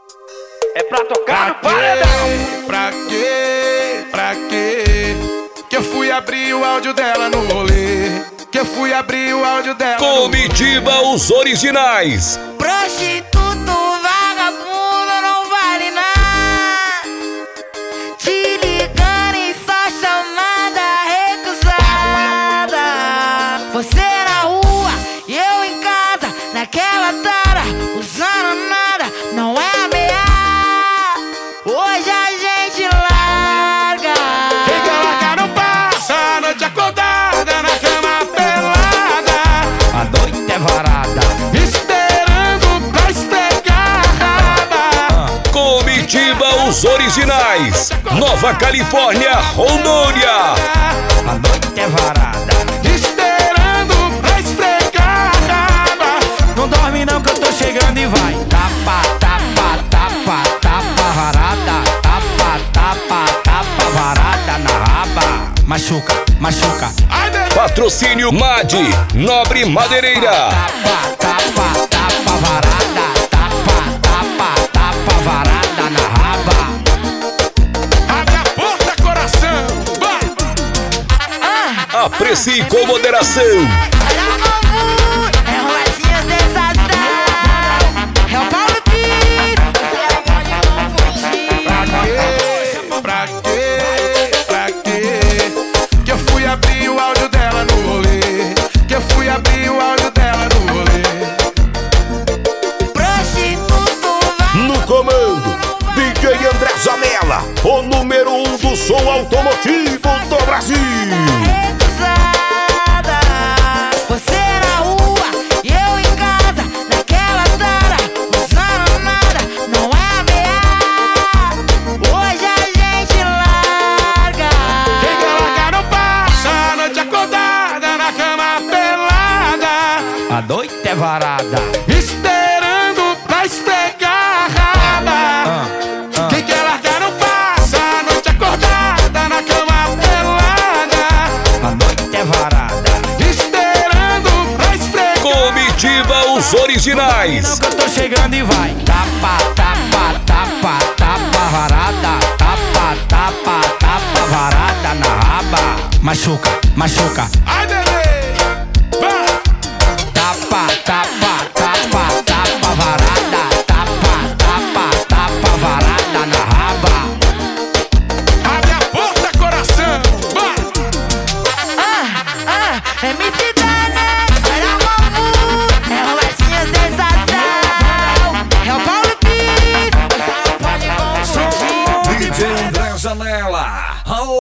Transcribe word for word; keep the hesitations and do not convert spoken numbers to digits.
É pra tocar no paredão. Pra quê? Pra quê? Que eu fui abrir o áudio dela no rolê. Que eu fui abrir o áudio dela Comitiva no rolê. Os Originais. Prostituto, vagabundo, não vale nada. Te ligando em só chamada recusada. Você na rua e eu em casa, naquela tara, usando nada, não é ameaça. Hoje a gente larga. Quem quer largar não passa a noite acordada na cama pelada. A noite é varada, esperando pra esfregar a raba. Comitiva Os Originais. Nova Califórnia, Rondônia. a noite é varada. Esperando pra esfregar a raba. Não dorme não que eu tô chegando e vai. Tapa, tapa, tapa, tapa varada. Tapa, tapa, tapa varada na raba. Machuca, machuca. Ai, bebê. Patrocínio Madi, Nobre Madeireira. Tapa, tapa, tapa varada. Tapa, tapa, tapa varada na raba. Abre a porta, coração. Vai. Aprecie com moderação. Olha o novo, é o Rosinha sensação. É o Paulo Pires, você pode não fugir. Pra quê? Pra quê? Que eu fui abrir o áudio dela no rolê. Que eu fui abrir o áudio dela no rolê. Prostituto, No comando, D J André Zanella, o número um do som automotivo do Brasil. recusada. Você na rua e eu em casa, naquela tara, usando nada, não é ameaça. Hoje a gente larga. Quem quer largar não passa a noite acordada na cama pelada. A noite é varada. Esperando pra esfregar a raba. Quem quer largar não passa a noite acordada na cama pelada. A noite é varada. Esperando pra esfregar. Comitiva Os Não Originais. que eu tô chegando e vai. Tapa, tapa, tapa, tapa varada. Tapa, tapa, tapa varada na raba. Machuca, machuca. Ai, bebê. Vai. Tapa, tapa, tapa, tapa varada. Tapa, tapa, tapa varada na raba. Abre a porta, coração. Vai. Ah, ah, M C Dane, olha o novo, é o Rosinha sensação. É o Paulo Pires, você pode não fugir. D J André Zanella.